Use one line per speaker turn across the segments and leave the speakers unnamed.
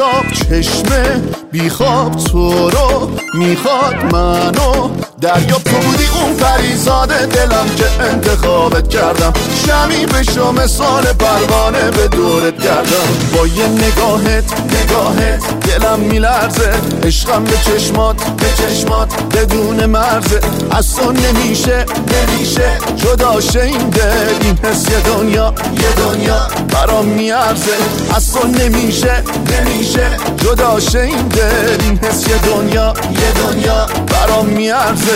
بیتاب چشمه بیخواب تو رو میخواد منو دریا تو بودی اون پریزاد دلم که انتخابت کردم شمی بشو مثال پروانه به دورت گردم با یه نگاهت دلم میلرزه عشقم به چشمات بدون مرزه از تو نمیشه جدا شه این دل این حس یه دنیا برام میارزه از تو نمیشه جدا شه این دل این حس یه دنیا برام میارزه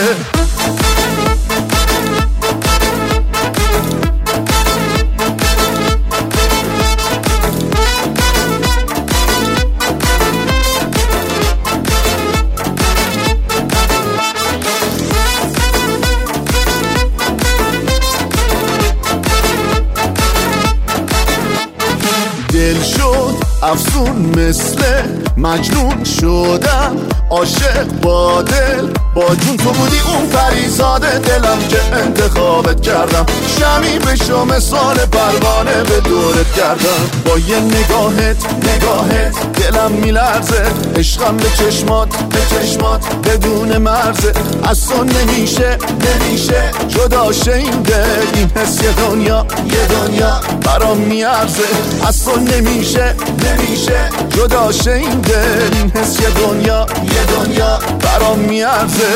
دل شد افسون مثل مجنون شدم عاشق با دل با جون تو بودی اون پریزاد دلم که انتخابت کردم شمی بشو مثال پروانه به دورت گردم با یه نگاهت دلم میلرزه عشقم به چشمات بدون مرزه از تو نمیشه جدا شه این دل این حس یه دنیا برام میارزه از تو نمیشه جدا شه این دل این حس یه دنیا برام میارزه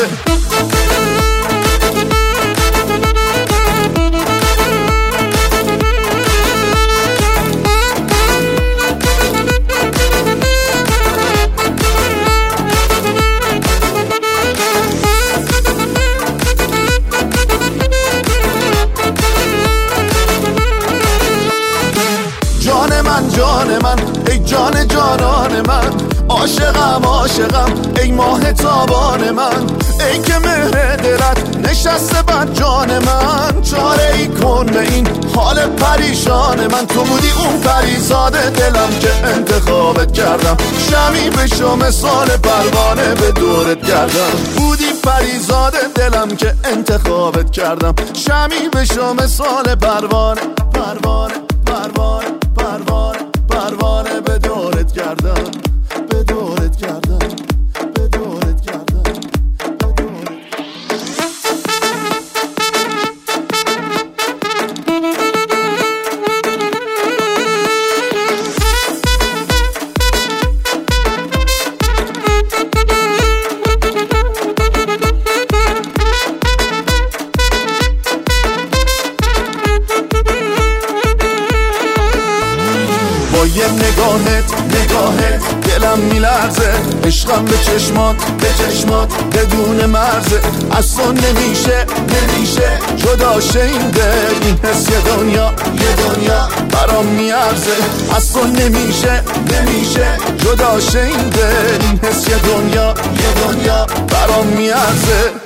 جان من ای جان جانان من عاشقم ای ماه تابان من ای که مهر دلت نشسته بر جان من چاره ای کن به این حال پریشان من تو بودی اون پریزاد دلم که انتخابت کردم شمی بشو مثال پروانه به دورت گردم بودی پریزاد دلم که انتخابت کردم شمی بشو مثال پروانه به دورت گردم با یه نگاهت دلم میلرزه عشقم به چشمات بدون مرزه از تو نمیشه جدا شه این دل این حس یه دنیا برام میارزه از تو نمیشه جدا شه این دل این حس یه دنیا برام میارزه